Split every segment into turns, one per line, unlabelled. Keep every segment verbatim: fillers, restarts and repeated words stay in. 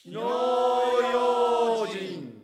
火の用心。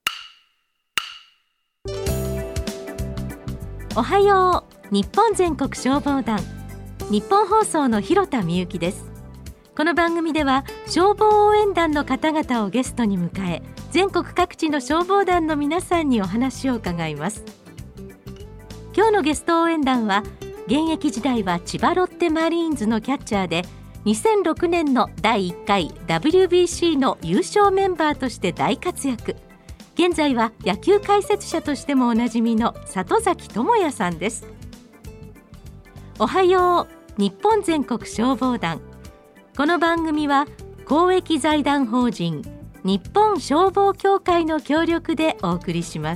おはよう日本全国消防団、日本放送の広田美由です。この番組では消防応援団の方々をゲストに迎え、全国各地の消防団の皆さんにお話を伺います。今日のゲスト応援団は、現役時代は千葉ロッテマリーンズのキャッチャーで、にせんろくねんのだいいっかい ダブリュービーシー の優勝メンバーとして大活躍。現在は野球解説者としてもおなじみの里崎智也さんです。おはよう日本全国消防団。この番組は公益財団法人日本消防協会の協力でお送りします。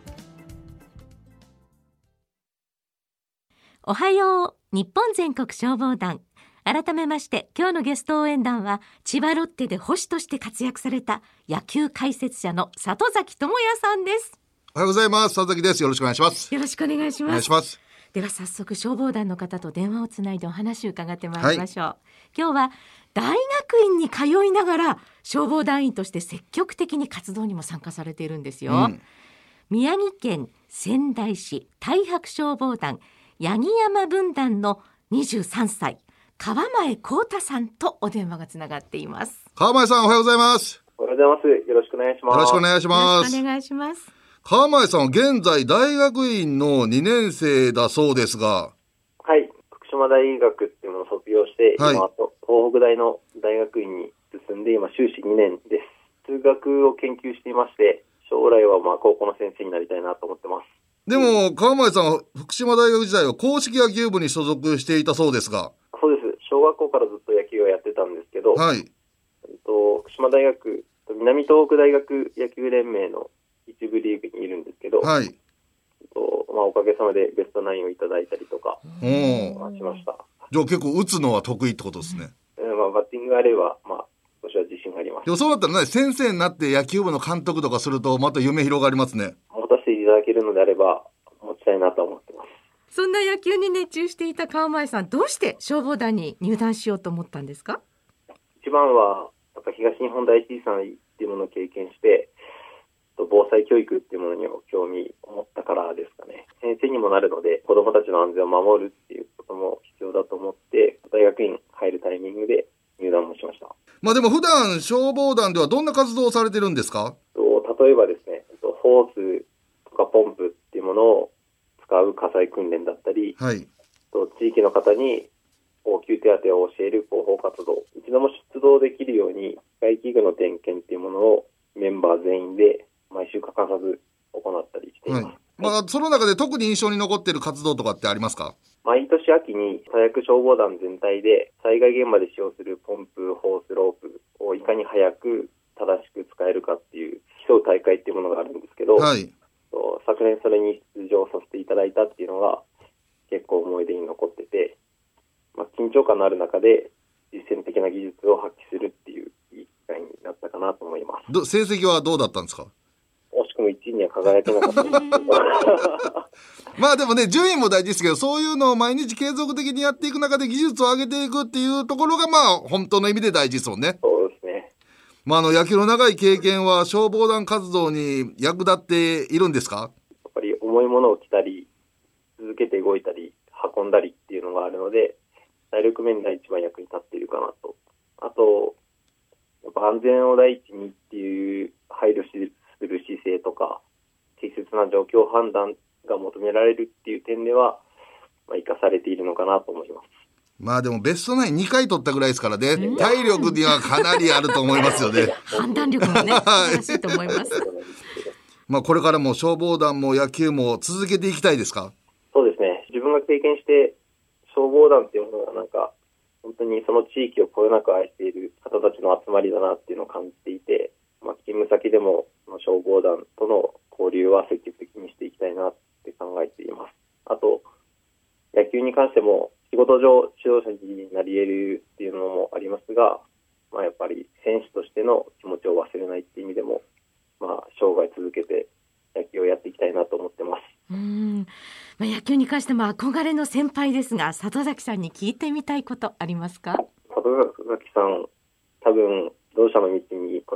おはよう日本全国消防団。改めまして今日のゲスト応援団は、千葉ロッテで捕手として活躍された野球解説者の里崎智也さんです。
おはようございます。里崎です。よろしくお願いします。
よろしくお願いします。
お願いします。
では早速消防団の方と電話をつないでお話を伺ってまいりましょう、はい、今日は大学院に通いながら消防団員として積極的に活動にも参加されているんですよ、うん、宮城県仙台市太白消防団八木山分団のにじゅうさんさい川前幸太さんとお電話がつながっています。
川前さん、おはようございます。
おはようございます。よろしくお願いします。
よろしくお願いします。
よろしくお願いします。
川前さんは現在大学院のにねん生だそうですが。
はい、福島大学っていうのを卒業して、はい、今東北大の大学院に進んで今修士にねんです。数学を研究していまして、将来はまあ高校の先生になりたいなと思ってます。
でも川前さんは福島大学時代は硬式野球部に所属していたそうですが。
そうです。小学校からずっと野球をやってたんですけど、
はい、
えっと、福島大学南東北大学野球連盟の一部リーグにいるんですけど、
はい、
えっとまあ、おかげさまでベストナインをいただいたりとか、まあ、しました。
じゃあ結構打つのは得意ってことですね。
えーまあ、バッティングがあれば、まあ、少しは自信があります。
でもそうだったらね、先生になって野球部の監督とかするとまた夢広がりますね。
持たせていただけるのであれば持ちたいなと思ってます。
そんな野球に熱中していた川前さん、どうして消防団に入団しようと思ったんですか？
一番はやっぱ東日本大震災っていうものを経験して、防災教育っていうものに興味を持ったからですかね。先生にもなるので子どもたちの安全を守るっていうことも必要だと思って、大学院入るタイミングで入団もしました。
まあでも普段消防団ではどんな活動をされてるんですか？
例えばですね、ホースとかポンプっていうものを使う火災訓練だったり、
はい、
と地域の方に応急手当を教える広報活動、一度も出動できるように機械器具の点検っていうものをメンバー全員で毎週欠かさず行ったりしています、はい。
まあ、その中で特に印象に残っている活動とかってありますか？
毎年秋に太白消防団全体で災害現場で使用するポンプ、ホース、ロープをいかに早く正しく使えるかっていう競う大会っていうものがあるんですけど、
はい、
昨年それに出場させていただいたっていうのが結構思い出に残ってて、まあ、緊張感のある中で実践的な技術を発揮するっていういい機会になったかなと思います。
ど成績はどうだったんですか？
惜しくもいちいには輝けなかったんですけど
まあでもね、順位も大事ですけど、そういうのを毎日継続的にやっていく中で技術を上げていくっていうところがまあ本当の意味で大事ですもんね。
そうですね。
まあ、あの野球の長い経験は消防団活動に役立っているんですか？
やっぱり重いものを着たり続けて動いたり運んだりっていうのがあるので、体力面が一番役に立っているかなと。あとやっぱ安全を第一にっていう配慮する姿勢とか適切な状況判断が求められるっていう点では、まあ、生かされているのかなと思います。
まあでもベストナインにかい取ったぐらいですからね、体力にはかなりあると思いますよね
判断力もね素晴らしいと思います
まあこれからも消防団も野球も続けていきたいですか？
そうですね。自分が経験して消防団っていうものがなんか本当にその地域をこよなく愛している方たちの集まりだなっていうのを感じていて、まあ、勤務先でも消防団との交流は積極的にしていきたいなって考えています。あと野球に関しても仕事上指導者になり得るっていうのもありますが、まあ、やっぱり選手としての気持ちを忘れないっていう意味でも、まあ、生涯続けて野球をやっていきたいなと思ってます。
うーん、まあ、野球に関しても憧れの先輩ですが、里崎さんに聞いてみたいことありますか？
里崎さん、多分同社の道に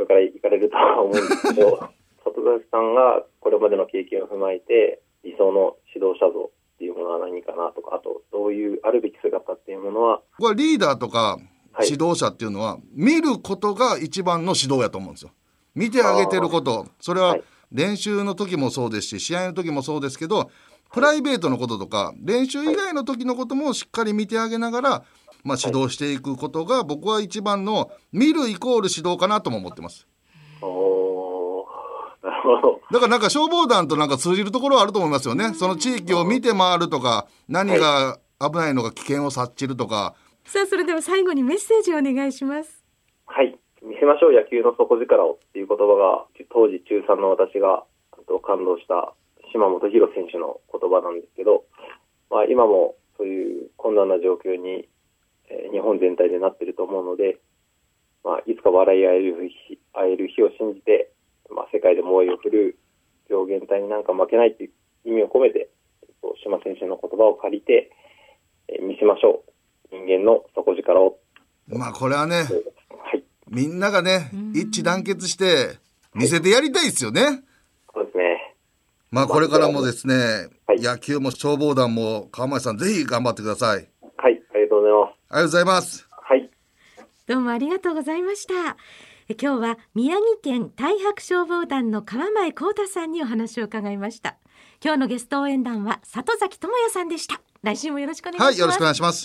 れから行かれるとは思うんですけど里崎さんがこれまでの経験を踏まえて理想の指導者像っていうものは何かなとか、あとどういうあるべき姿っていうものは、
これリーダーとか指導者っていうのは、はい、見ることが一番の指導やと思うんですよ。見てあげてること、それは練習の時もそうですし試合の時もそうですけど、プライベートのこととか練習以外の時のこともしっかり見てあげながら、まあ、指導していくことが僕は一番の見るイコール指導かなとも思ってます。
おー、なるほど。
だからなんか消防団となんか通じるところはあると思いますよね。その地域を見て回るとか、何が危ないのか危険を察知るとか。
さあそれでは最後にメッセージをお願いします。
はい、見せましょう野球の底力をっていう言葉が当時中さんの私が感動した島本博選手の言葉なんですけど、まあ、今もそういう困難な状況に、えー、日本全体でなっていると思うので、まあ、いつか笑い合える日、会える日を信じて、まあ、世界で猛威を振るう病原体になんか負けないという意味を込めて島選手の言葉を借りて、えー、見せましょう人間の底力を。
まあこれはね、
はい、
みんながね一致団結して見せてやりたいですよね、はい、
そうですね。
まあこれからもですね、
はい、
野球も消防団も川前さんぜひ頑張ってください。
はい、ありがとうございます。
ありがとうございます。
はい、
どうもありがとうございました。え今日は宮城県太白消防団の川前幸太さんにお話を伺いました。今日のゲスト応援団は里崎智也さんでした。来週もよろしくお願いします。
はい、よろしくお願いします。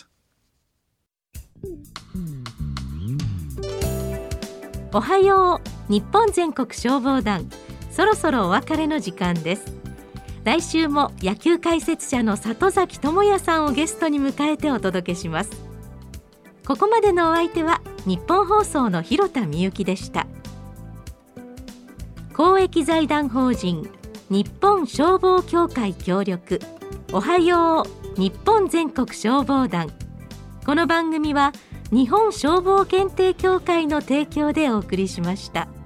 おはよう日本全国消防団、そろそろお別れの時間です。来週も野球解説者の里崎智也さんをゲストに迎えてお届けします。ここまでのお相手は日本放送の広田美幸でした。公益財団法人日本消防協会協力、おはよう日本全国消防団。この番組は日本消防検定協会の提供でお送りしました。